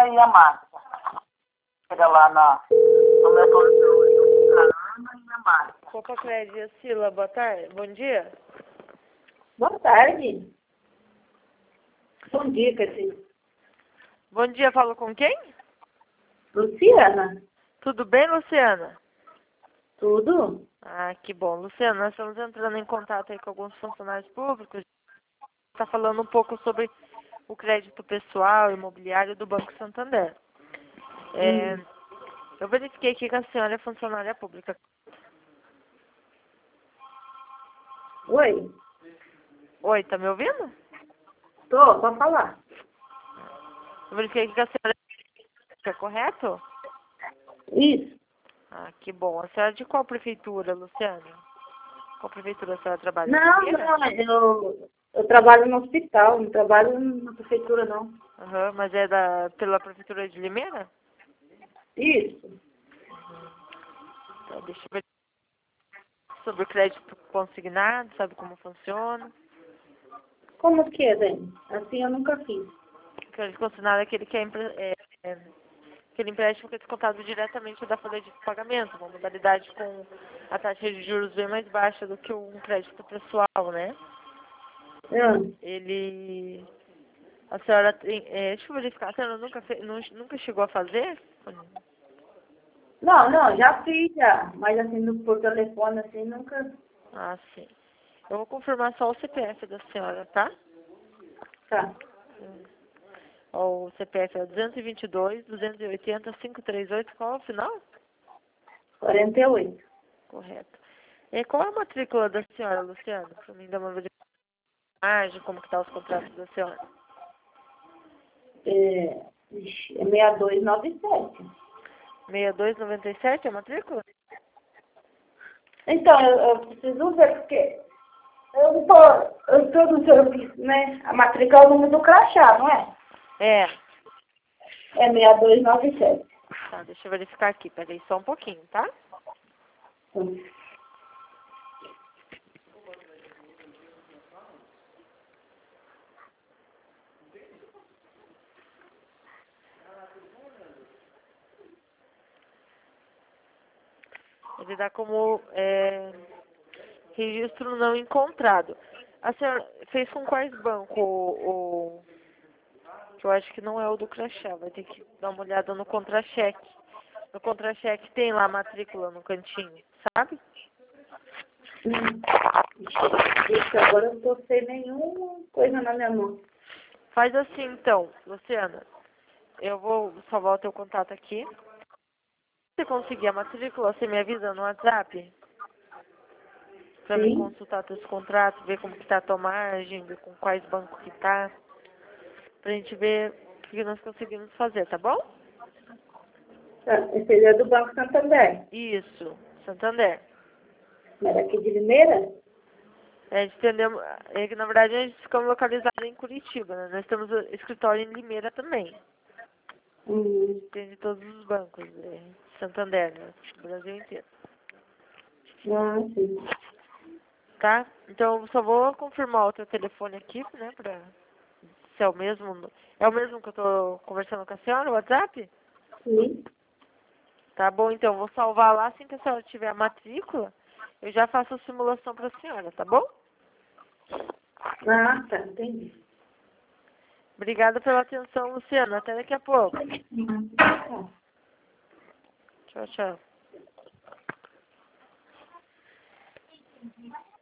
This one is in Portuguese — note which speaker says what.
Speaker 1: aí a Márcia. Chega lá no meu telefone, a Ana e a Márcia.
Speaker 2: Copa Crédito, Sila, boa tarde. Bom dia.
Speaker 3: Boa tarde. Bom dia, Catarina.
Speaker 2: Bom dia, falo com quem?
Speaker 3: Luciana.
Speaker 2: Tudo bem, Luciana?
Speaker 3: Tudo?
Speaker 2: Ah, que bom. Luciana, nós estamos entrando em contato aí com alguns funcionários públicos. Está falando um pouco sobre o crédito pessoal, imobiliário do Banco Santander. Eu verifiquei aqui que a senhora é funcionária pública.
Speaker 3: Oi?
Speaker 2: Oi, tá me ouvindo?
Speaker 3: Tô, pode falar.
Speaker 2: Eu verifiquei aqui que a senhora é correto?
Speaker 3: Isso.
Speaker 2: Ah, que bom. A senhora é de qual prefeitura, Luciana? Qual prefeitura a senhora trabalha?
Speaker 3: Não,
Speaker 2: Limeira?
Speaker 3: eu trabalho no hospital, não trabalho na prefeitura, não.
Speaker 2: Aham, mas é pela prefeitura de Limeira?
Speaker 3: Isso.
Speaker 2: Então, deixa eu ver sobre o crédito consignado, sabe como funciona.
Speaker 3: Como que é, Dani? Assim eu nunca fiz.
Speaker 2: O crédito consignado é aquele que aquele empréstimo que é descontado diretamente da folha de pagamento, uma modalidade com a taxa de juros bem mais baixa do que um crédito pessoal, né? A senhora tem, deixa eu verificar, a senhora nunca chegou a fazer?
Speaker 3: Não, já fiz já. Mas assim, por telefone, assim, nunca.
Speaker 2: Ah, sim. Eu vou confirmar só o CPF da senhora, tá?
Speaker 3: Tá.
Speaker 2: O CPF é 222-280-538, qual é o final?
Speaker 3: 48.
Speaker 2: Correto. E qual é a matrícula da senhora, Luciana? Para mim dar uma imagem, como que tá os contratos da senhora?
Speaker 3: É 6297.
Speaker 2: 6297 é a matrícula?
Speaker 3: Então, eu preciso ver, porque eu tô no serviço, né? A matrícula é o número do crachá, não é?
Speaker 2: É.
Speaker 3: É 6297.
Speaker 2: Tá, deixa eu verificar aqui, peraí só um pouquinho, tá? Ele dá como registro não encontrado. A senhora fez com quais bancos que eu acho que não é o do crachá, vai ter que dar uma olhada no contra-cheque. No contra-cheque tem lá a matrícula no cantinho, sabe?
Speaker 3: Isso, agora eu não tô sem nenhuma coisa na minha mão.
Speaker 2: Faz assim então, Luciana. Eu vou salvar o teu contato aqui. Se você conseguir a matrícula, você me avisa no WhatsApp? Pra mim
Speaker 3: Sim.
Speaker 2: consultar teus contratos, ver como que tá a tua margem, ver com quais bancos que tá. Pra gente ver o que nós conseguimos fazer, tá bom?
Speaker 3: Tá. Esse aí é do Banco Santander.
Speaker 2: Isso, Santander.
Speaker 3: Era aqui de Limeira?
Speaker 2: É que na verdade a gente ficamos localizados em Curitiba, né? Nós temos escritório em Limeira também. Tem de todos os bancos, Santander, né? Brasil inteiro.
Speaker 3: Ah, sim.
Speaker 2: Tá? Então eu só vou confirmar o teu telefone aqui, né? Pra se é o mesmo. É o mesmo que eu tô conversando com a senhora, o WhatsApp?
Speaker 3: Sim.
Speaker 2: Tá bom, então vou salvar lá assim que a senhora tiver a matrícula, eu já faço a simulação pra senhora, tá bom?
Speaker 3: Ah, tá, entendi.
Speaker 2: Obrigada pela atenção, Luciana. Até daqui a pouco.
Speaker 3: Tá.
Speaker 2: Tchau, tchau.